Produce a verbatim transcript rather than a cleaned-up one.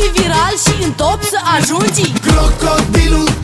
fi viral și în top să ajungi. Crocodilul